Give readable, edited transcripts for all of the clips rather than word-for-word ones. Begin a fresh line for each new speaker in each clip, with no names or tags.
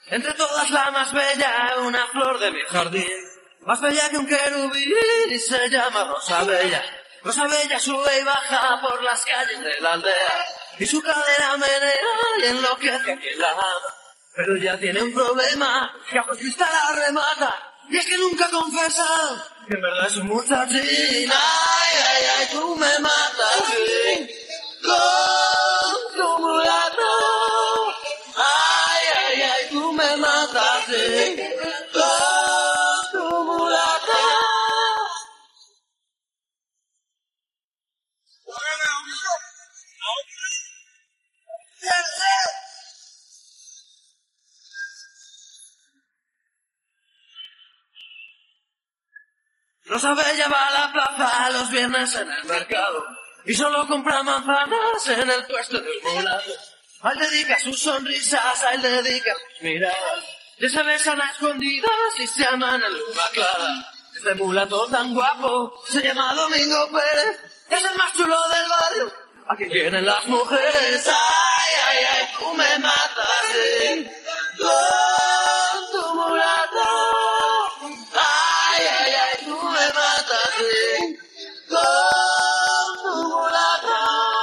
Entre todas la más bella, una flor de mi jardín. Más bella que un querubín y se llama Rosa Bella. Rosa Bella sube y baja por las calles de la aldea. Y su cadera menea y enloquece a quien la ama. Pero ya tiene un problema que a vista la remata. Y es que nunca ha confesado que en verdad es un muchachín. Ay, ay, ay, tú me matas, sí, con tu mulato. Ay, ay, ay, tú me matas, sí, con tu mulato. Rosa Bella va a la plaza los viernes en el mercado y solo compra manzanas en el puesto del mulato. A él dedica sus sonrisas, a él dedica sus miradas. Ya se besan a escondidas y se aman en luz clara. Este mulato tan guapo se llama Domingo Pérez. Es el más chulo del barrio, a quien quieren las mujeres. Ay, ay, ay, tú me matas, sí, con tu mulato. Ay, ay, ay, tú me matas, sí, con tu mulato.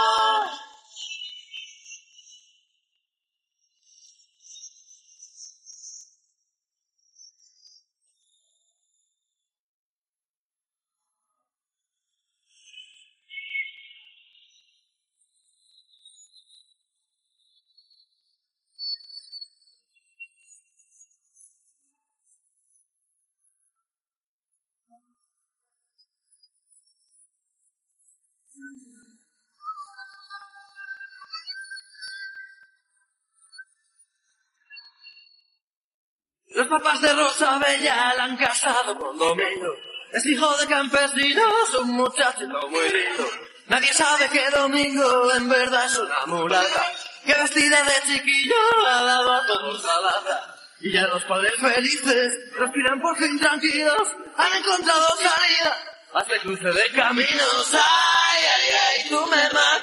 Los papás de Rosa Bella la han casado con Domingo. Es hijo de campesinos, un muchachito muy lindo. Nadie sabe que Domingo en verdad es una mulata, que vestida de chiquillo ha dado a todos la lata. Y ya los padres felices respiran por fin tranquilos, han encontrado salida a este cruce de caminos. Ay, ay, ay, tú me matas.